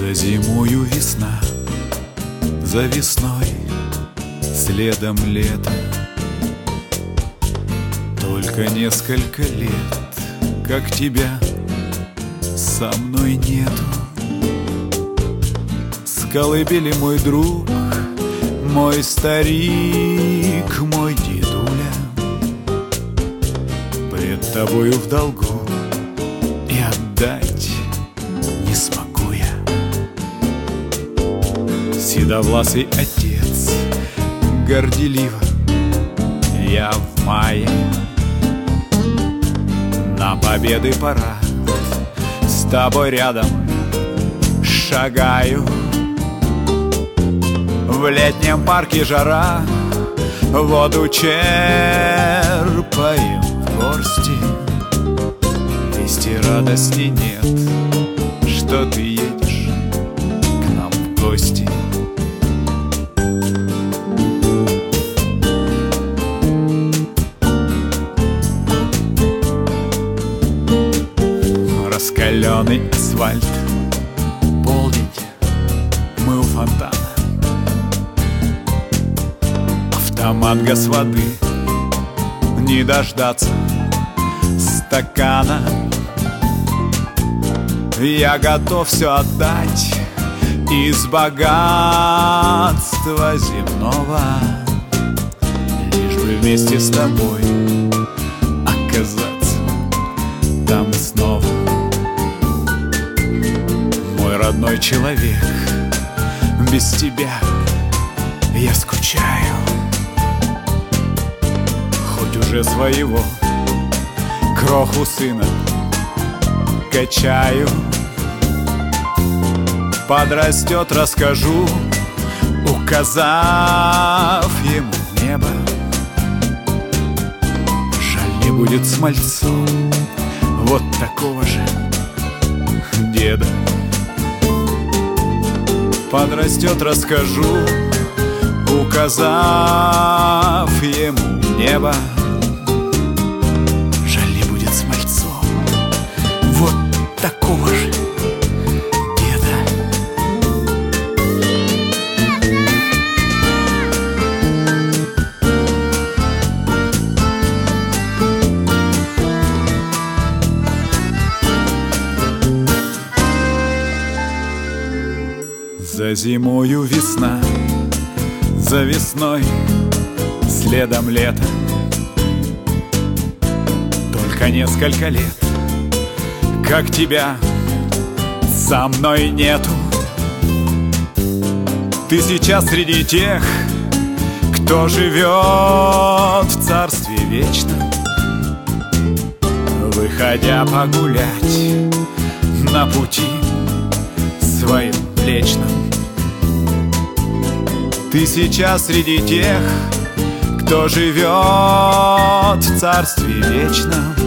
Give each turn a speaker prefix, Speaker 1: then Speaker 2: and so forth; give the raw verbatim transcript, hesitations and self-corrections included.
Speaker 1: За зимою весна, за весной следом лето. Только несколько лет, как тебя со мной нету. С колыбели мой друг, мой старик, мой дедуля, пред тобою в долгу и отдать не смогу я. Седовласый отец, горделиво я в мае на победы парад с тобой рядом шагаю. В летнем парке жара, воду черпаем в горсти. Вести радости нет, что ты едешь к нам в гости. Раскаленный асфальт, полдень, мы у фонтана. Автомат газ воды, не дождаться стакана. Я готов все отдать из богатства земного, лишь бы вместе с тобой оказаться там снова. Мой родной человек, без тебя я скучаю. Хоть уже своего кроху сына качаю. Подрастет, расскажу, указав ему небо. Жаль, не будет с мальцом вот такого же деда. Подрастет, расскажу, указав ему небо. Жаль, не будет с мальцом вот такого же деда. За зимою весна, за весной следом лето. Только несколько лет, как тебя со мной нету. Ты сейчас среди тех, кто живет в царстве вечном, выходя погулять на пути своем млечном. Ты сейчас среди тех, кто живет в царстве вечном,